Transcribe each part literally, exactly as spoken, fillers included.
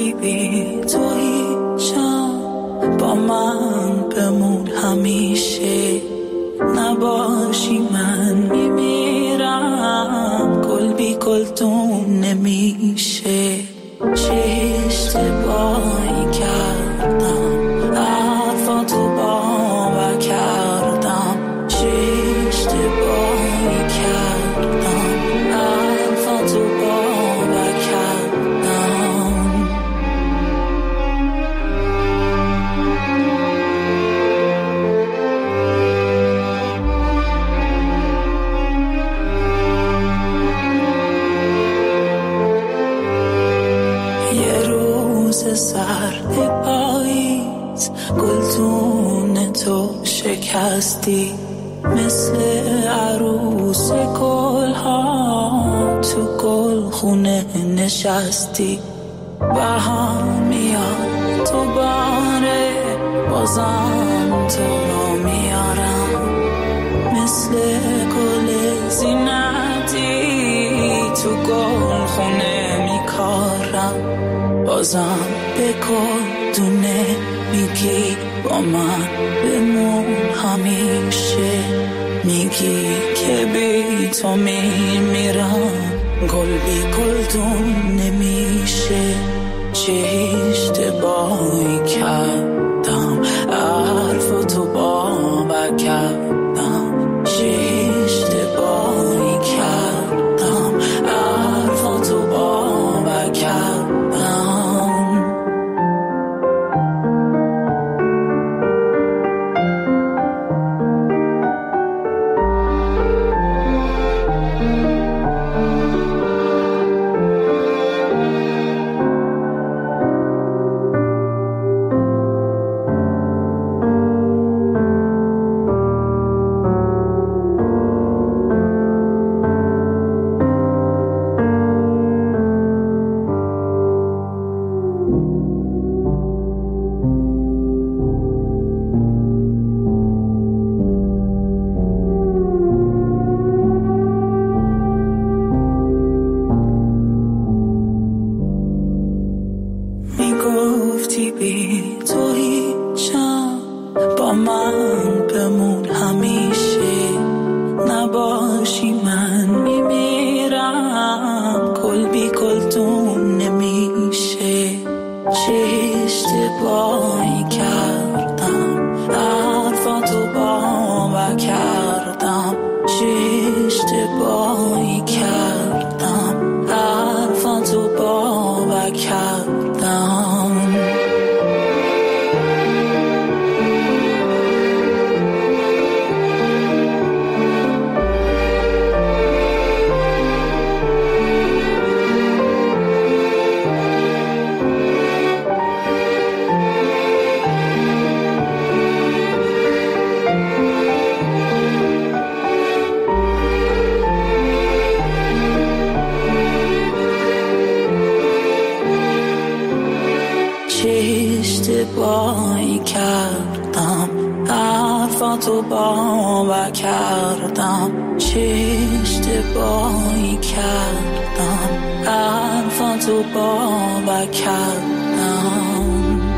میگفتی بی تو هیچم، با من بمون همیشه، نباشی من میمیرم، گل بی گلدون نمیشه. چه اشتباهی کردم، حرفاتو باور کردم، چه اشتباهی کردم، حرفاتو باور کردم. یه روز سرد پاییز، گلدون تو شکستی، مثل عروس گل‌ها تو گلخونه نشستی. بهم میاد تو باره، بازم تو رو میارم، مثل گل زینتی تو گلخونه میکارم. بازم به گلدونه میگی با من بمون همیشه، میگی که بی تو میمیرم، گل بی گلدون نمیشه. چه اشتباهی کردم، حرفاتو باور کردم، چه اشتباهی کردم، حرفاتو باور کردم. میگفتی بی تو هیچم، با من بمون همیشه، نباشی من میمیرم، گل بی گلدون نمیشه. چه اشتباهی کردم، حرفاتو باور کردم، چه اشتباهی کردم، حرفاتو باور کردم. اشتباهی کردم، حرفاتو باور کردم، چه اشتباهی کردم، حرفاتو باور کردم.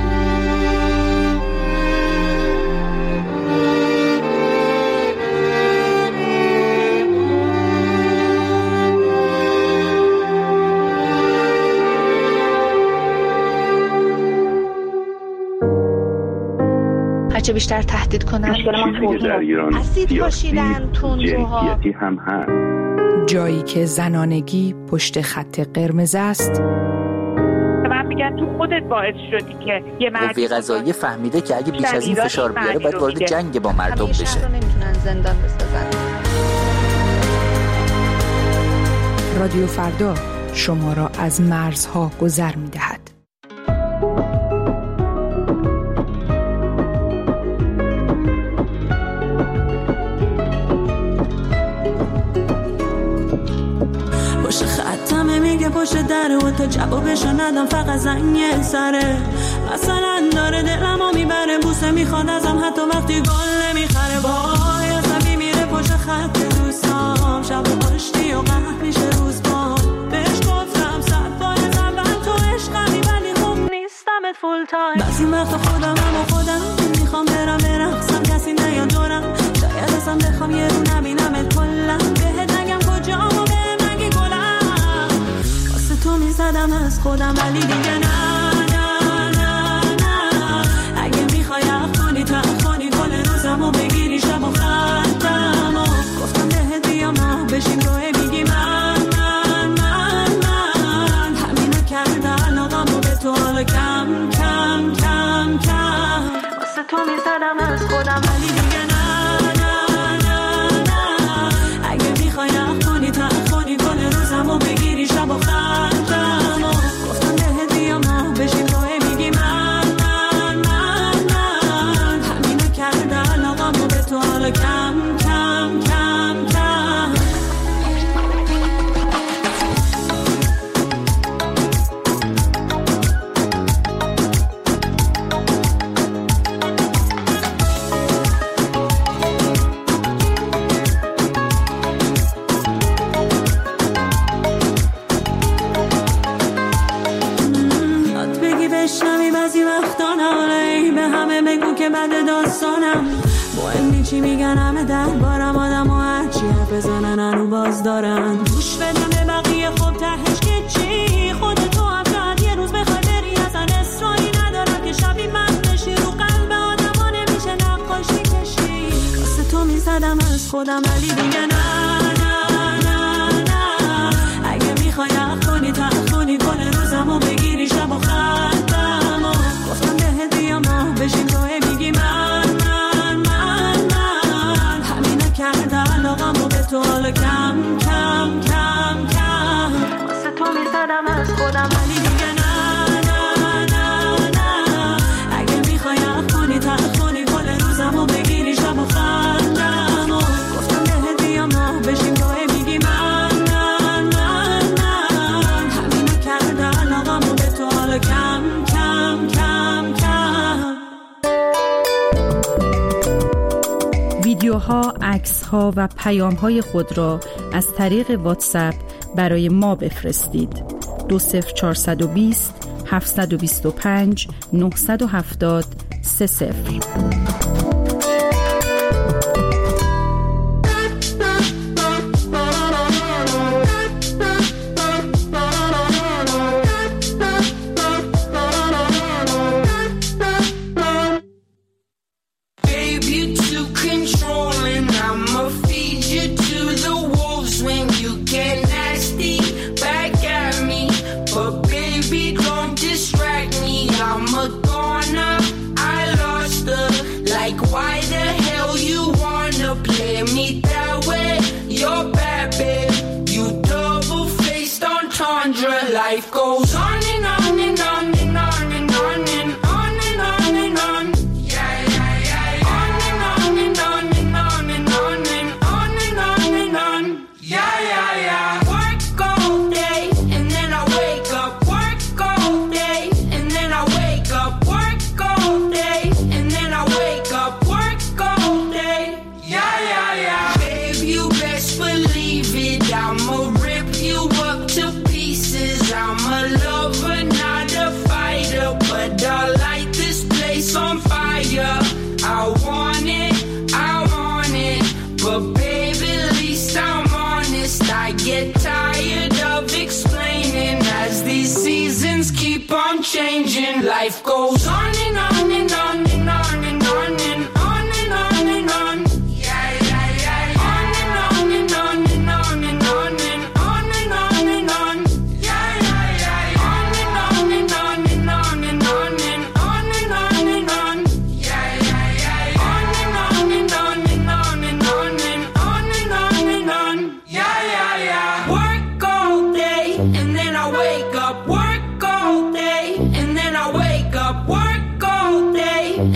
هرچه بیشتر تهدید کنن اسید پاشیدن تندروها هم هست. جایی که زنانگی پشت خط قرمز است، من میگن تو خودت باعث شدی که یه مرد قوه قضاییه فهمیده که اگه بیش از این فشار بیاره باید وارد جنگ با مردم بشه. شهر رو نمیتونن زندان بسازن. رادیو فردا شما را از مرزها گذر می‌دهد. پشت خطمه میگه پشت دره و تا جوابشو ندم فقط زنگ سره. مثلا داره دلمو میبره بوسه میخواد ازم حتی وقتی گل نمیخره. وای عصبی میره پشت خط دوستام شب پشتی و قهر میشه روز بام. بهش گفتم صد بار ازم تو عشقمی ولی خب از خودم ولی دیگه نه نه نه نه. اگه میخوای اخونی تا اخونی کل روزمو بگیری شب و خندم و گفتم بهت بیا ما بشیم روی میگی من من من من همینو کرده علاقمو به تو حالا کم کم کم کم واسه تو میزدم از خودم ولی دیگه نه نه نه نه. اگه میخوای اخونی تا اخونی کل روزمو بگیری شب و خندم و گفتم بهت بیا ما بشیم روی میگی من من من من همینو کرده علاقمو به تو حالا کم کم کم کم. یاد بگی بشنوی بعضی وقتا ناله به همه بگو که بعد داستانم مهم نی چی میگن همه در بارم آدم و هرچی حرف بزنن هنو باز دارن گوش بدم به بقیه خب تهش که چی خودتو هم شاید یه روز بخوای بری اصلا اصراری ندارم که شبی من بشی رو قلب آدم ها نمیشه نقاشی کشی واسه تو میزدم از خودم ولی دیگه نه نه نه نه. اگه میخوای اخونی تا اخونی کل روزمو بگیری شب و خندم و گفتم بهت بیا ما بشیم روی میگی من من من من همینو کرده علاقمو به تو حالا کم کم کم کم واسه تو میزدم از خودم ولی دیگه نه نه نه نه. اگه میخوای اخونی تا اخونی کل روزمو بگیری شب و خندم و گفتم بهت بیا ما بشیم روی میگی من من من من همینو کرده علاقمو به تو حالا کم کم کم کم. ویدیوها، عکس‌ها و پیام‌های خود را از طریق واتساپ برای ما بفرستید. دو صفر چهارصد و بیست هفتصد و بیست و پنج نهصد و هفتاد سه صفر. Life goes on and on and on and on and on and on and on and on. Yeah, yeah, yeah, yeah. On and on and on and on and on and on and on and on. Yeah, yeah, yeah. Work all day and then I wake up. Work all day and then I wake up. Work all day and then I wake up. Work all day. Yeah, yeah, yeah. Babe, you best believe it. I'ma rip you up to pieces. I'm a lover, not a fighter, but I light this place on fire. I want it, I want it, but baby, at least I'm honest. I get tired of explaining as these seasons keep on changing. Life goes on and on and on and on and on and on and on and on. Yeah, yeah, yeah, yeah. On and on and on and on and on and on and on and on. Yeah, yeah, yeah, yeah. On and on and on and on and on and on and on and on. Yeah, yeah, yeah, yeah. On and on and on and on and on and on and on and on. Yeah, yeah, yeah. Work all day and then I wake up. Work all day and then I wake up. Work all day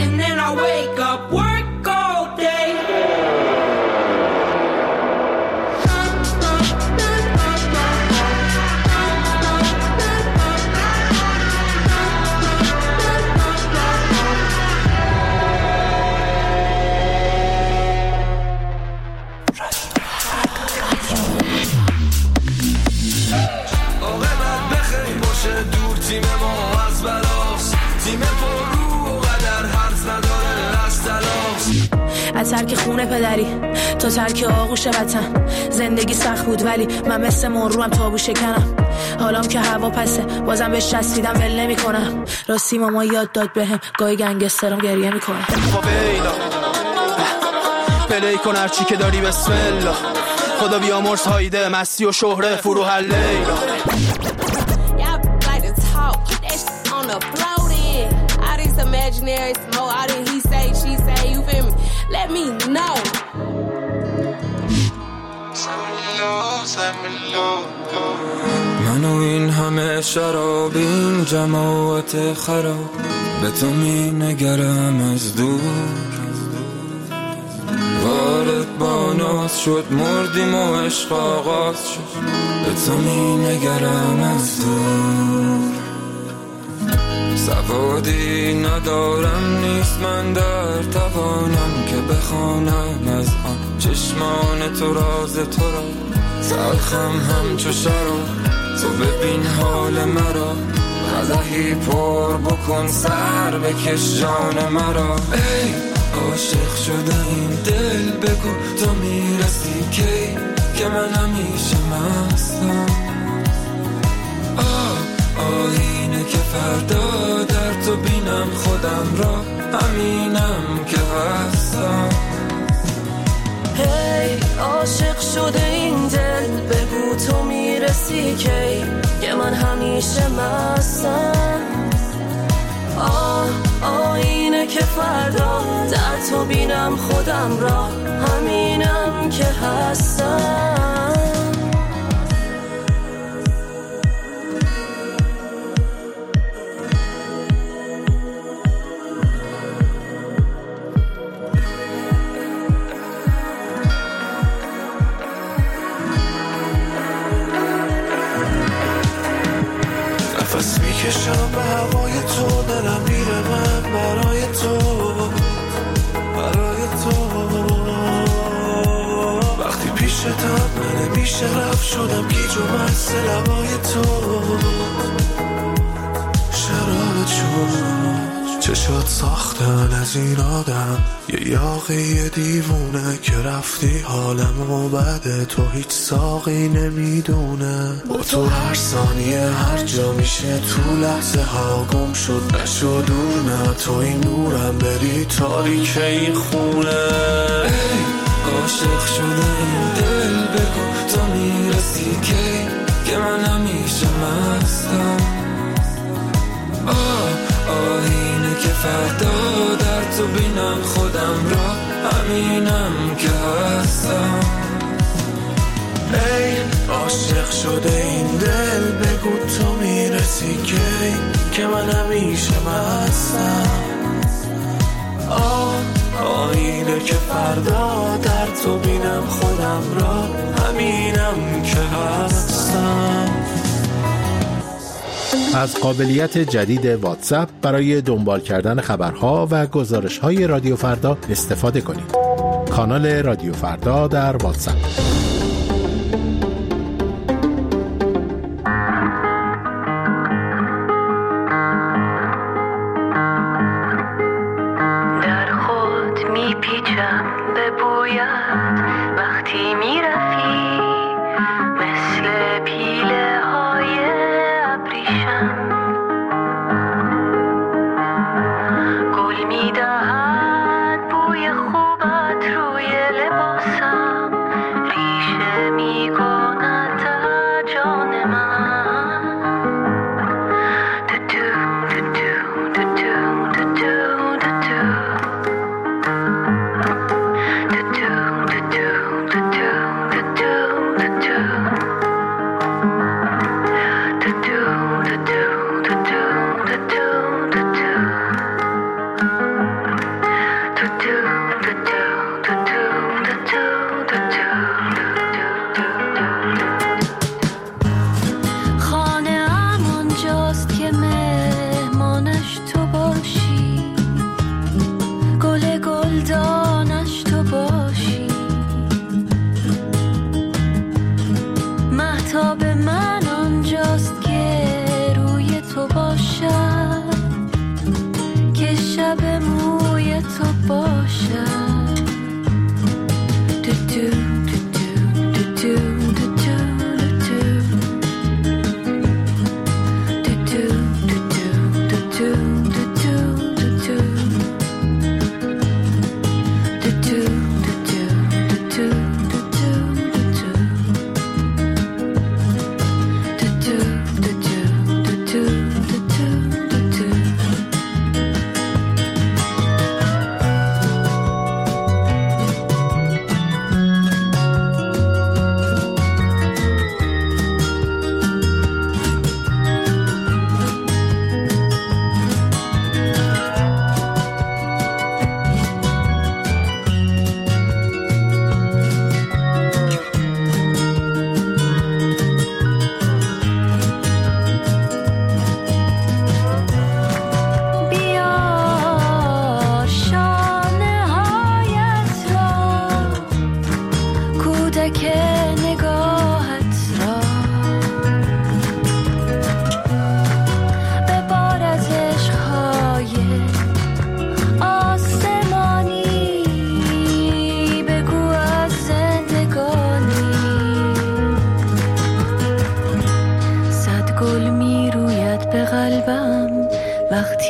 ترک خونه پدری تا ترک آغوش وطن. زندگی سخت بود ولی من مثل مروم تابو شکنم. حالام که هوا پسه بازم بهش چسبیدم ول نمی‌کنم. راستی ماما یاد داد بهم گاهی گنگسترم گریه میکنه. پلی کن هرچی که داری بسم الله. خدا بیامرز هایده مستی و شهره فروح لیلا. Imaginary smoke, all that he say, she say, you feel me? Let me know. منو این همه شراب این جماعت خراب به تو می نگرم از دور. وارد با ناز شد مردیم و عشق آغاز شد به تو می نگرم از دور. سوادی ندارم نیست من در توانم که بخوانم از آن چشمان تو راز تو را. سلخم همچو شراب تو ببین حال مرا. قدحی پر بکن سر بکش جان مرا. ای عاشق شده این دل بگو تو میرسی کی که من همیشه مستم. آه آینه که فردا در تو بینم خودم را همینم که هستم. هی عاشق شده این دل بگو تو میرسی کی که من همیشه مستم. آه آینه که فردا در تو بینم خودم را همینم که هستم. میکشم به هوای تو دلم میره من برای تو برای تو. وقتی پیشتم من نمیشه رفت شدم گیج و مست لبای تو. شراب چون چشات ساختن از این آدم یه یاقی دیوونه که رفتی حالمو بده تو هیچ ساقی نمیدونه. با تو هر ثانیه هر جا میشه تو لحظه ها گم شد نشد دور نه تو این نورم بری تاریک این خونه. ای عاشق شده این دل بگو تو میرسی کی که من همیشه مستم. آه آینه که فردا در تو بینم خودم را همینم که هستم. ای عاشق شده این دل بگو تو میرسی کی که من همیشه مستم. آه آینه که فردا در تو بینم خودم را همینم که هستم. از قابلیت جدید واتساپ برای دنبال کردن خبرها و گزارش‌های رادیو فردا استفاده کنید. کانال رادیو فردا در واتساپ. در خود میپیچم به بویت وقتی میرفی مثل پیله های ابریشم. گل میدهد بوی خوبت روی لباسم ریشه میکند در جان من. دو دو دو دو دو دو دو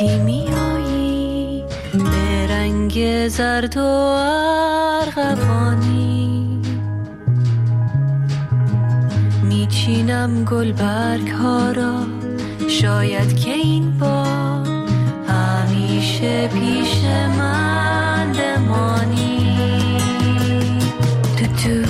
وقتی میایی به رنگ زرد و ارغوانی، میچینم گلبرگ ها را، شاید که این بار همیشه پیش من بمانی. تو تو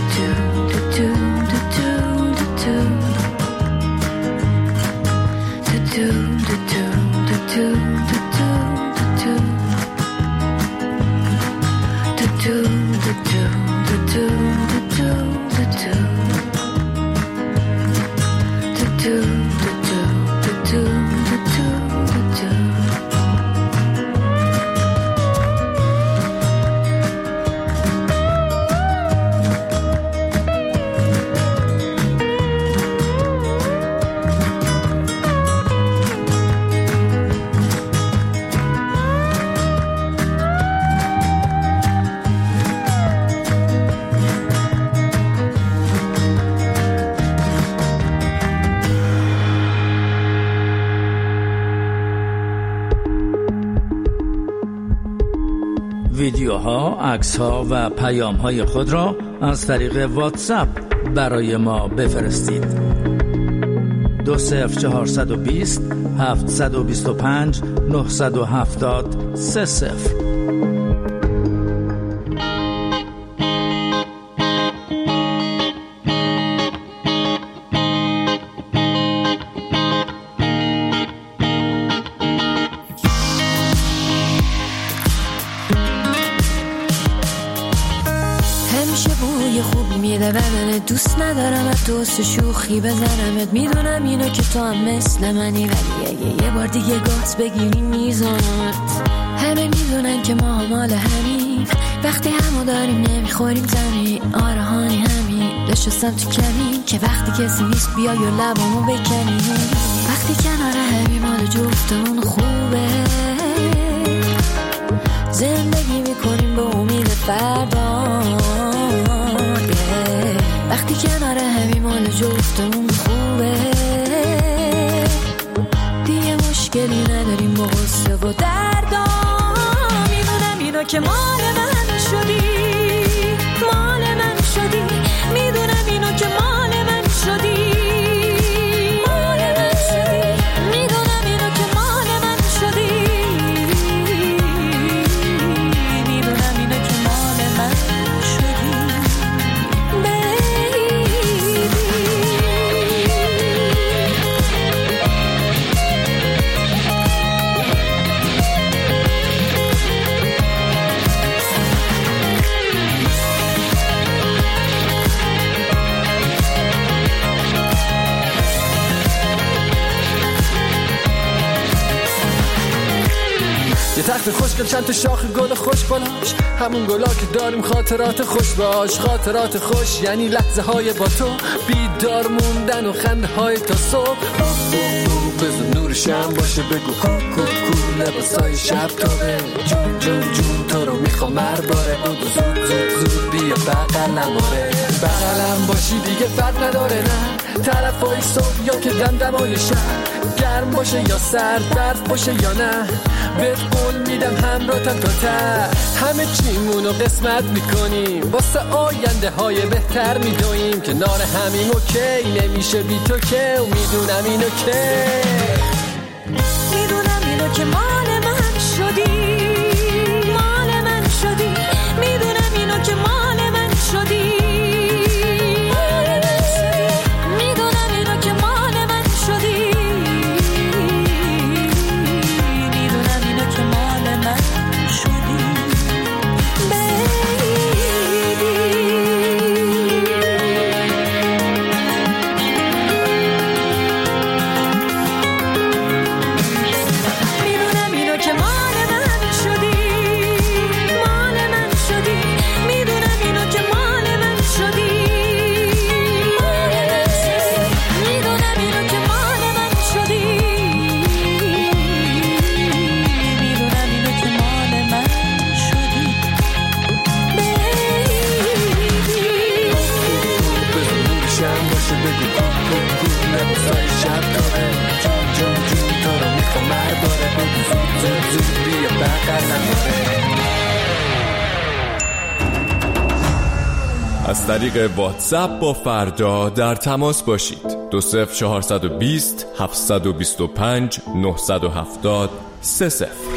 ویدیوها، عکس‌ها و پیام‌های خود را از طریق واتساپ برای ما بفرستید. دو صفر چهارصد و بیست هفتصد و بیست و پنج نهصد و هفتاد سه صفر. دوست ندارم از دوست شوخی بزنمت، میدونم اینو که تو هم مثل منی، ولی اگه یه بار دیگه گاز بگیری میزنمت. همه میدونن که ما مال همین، وقتی همو داریم نمیخوریم زمین. آره هانی همین، نشستم تو کمین که وقتی کسی نیست بیای و لبامو بکنی. وقتی کنار همی مال جفتمون خوبه، زندگی میکنیم به امید فردا. وقتی کنار همی مال جفتمون خوبه، دیگه مشکلی نداریم با غصه و دردا. میدونم اینو که مال من شدی، مال من شدی. میدونم اینو که مال من شدی، مال من شدی. میدونم اینو که مال من شدی، میدونم اینو که مال من شدی. یه تخت خوشگل چند تا شاخ گل خوش بالاش، همون گلا که داریم خاطرات خوش باش. خاطرات خوش یعنی لحظه های با تو، بیدار موندن و خنده های تا صبح. بزن نور شم باشه بگو کو کو کو، لباسای شب تابه. جون جون جون تو رو میخوام هر باره، بگو زود زود زود بیا بغلم. آره بغلم باشی دیگه فرق نداره، نه طرفای صبح یا که دمدمای شب. گرم باشه یا سرد، برف باشه یا نه، بهت قول میدم همراهتم تا ته. همه چیمونو قسمت میکنیم، واسه آینده های بهتر میدویم. کنار همیم اوکی نمیشه بی تو که، و میدونم اینو که میدونم اینو که مال من شدی، مال من شدی. میدونم اینو که مال من شدی، مال من شدی. میدونم اینو که مال من شدی، میدونم اینو که مال من شدی. بگو کو کو کو، لباسای شب داره. جون جون جون تو رو میخوام هر باره، بگو زود زود زود بیا بغلم. از طریق واتساپ با فردا در تماس باشید. دو صفر چهارصد و بیست هفتصد و بیست و پنج نهصد و هفتاد سه صفر.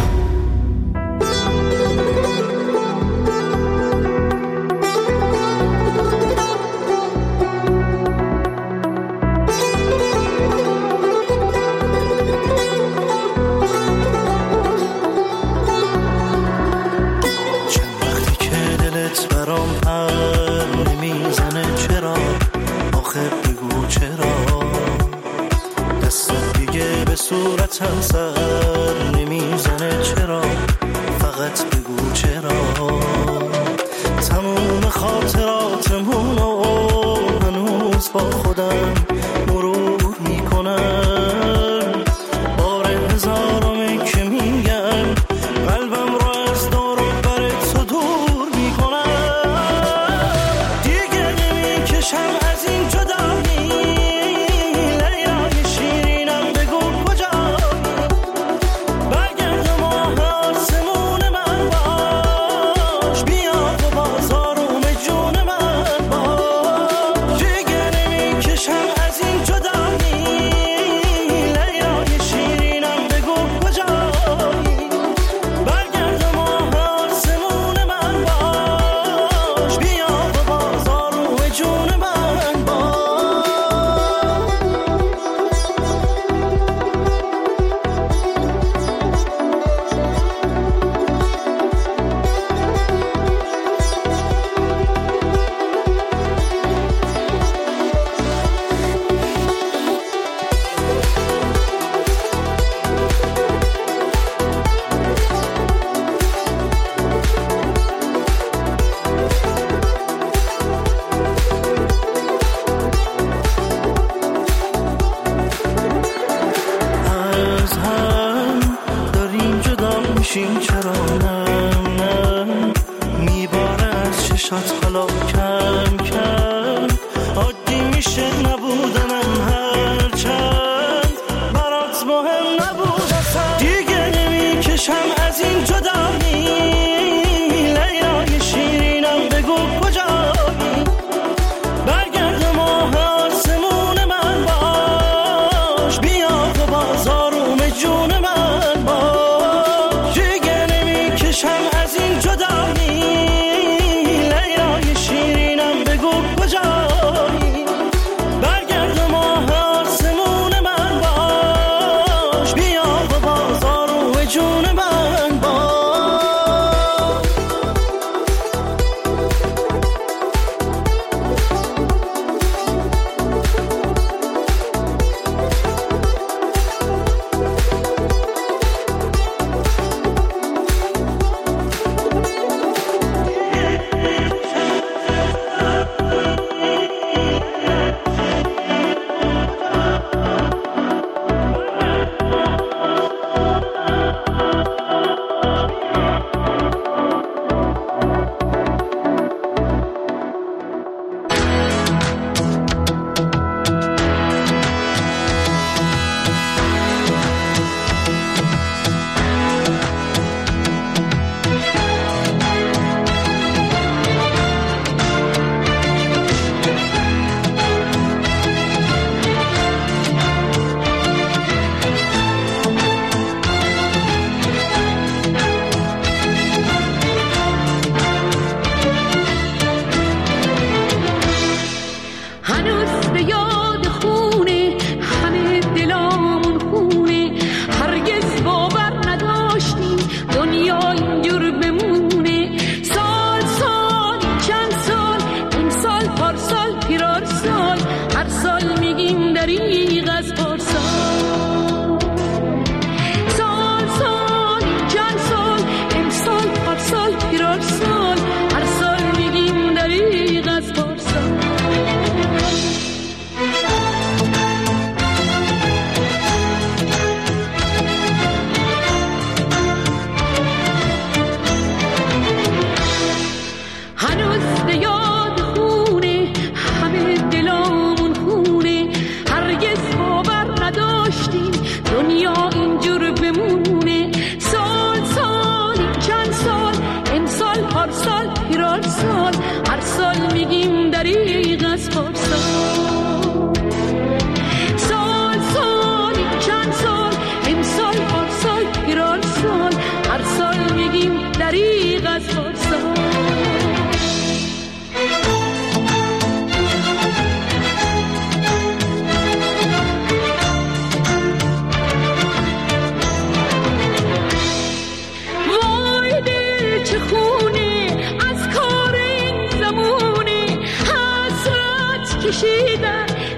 صورتم سر نمیزنه چرا، فقط بگو چرا. تموم خاطراتمونو هنوز با خودم مرور میکنم، بار هزارمی که میگم قلبم رو از دور و بر تو دور میکنم. دیگه نمیکشم از این جدایی، چرا نه نه میباره از چشات حالا کم کم عادی میشه نبودنم هر چند برات مهم نبود اصلا. دیگه نمیکشم از این جدایی، لیلای شیرینم بگو کجایی، برگرد ماه آسمون من باش، بیا تو بازاروم جون من باش. از این جدایی، لیلای شیرینم بگو کجایی، برگرد ماه آسمون من باش، بیا و بازارو جون من باش.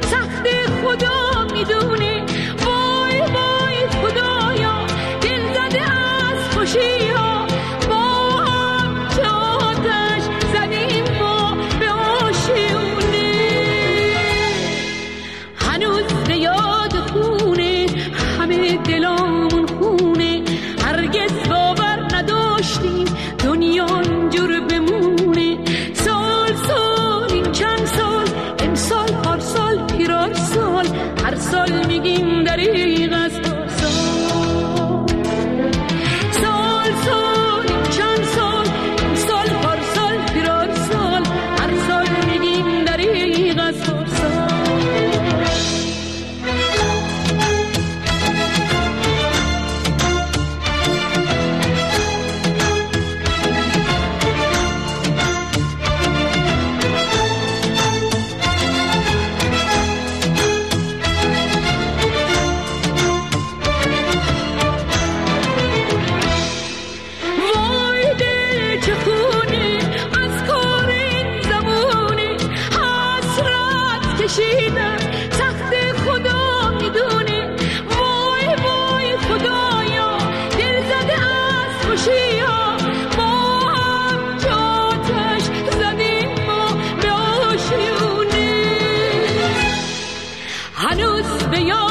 سخت خدا میدونه. وای وای خدایا دل زده از خوشی ها، با هم چه آتش زدیم ما به آشیونه. هنوز به یاد خونه همه دلامون خونه، هرگز باور نداشتیم دنیا اینجور بمونه. سال سال این چند سال، امسال پارسال پیرار سال، هر سال میگیم دریغ از پارسال. سال سال این چند سال، امسال پارسال پیرار سال، هر سال میگیم دریغ از پارسال. سخت خدا میدونه. وای وای خدایا دل زده از خوشی ها، ما هم جاتش زدیم ما به آشیونه. هنوز به یاد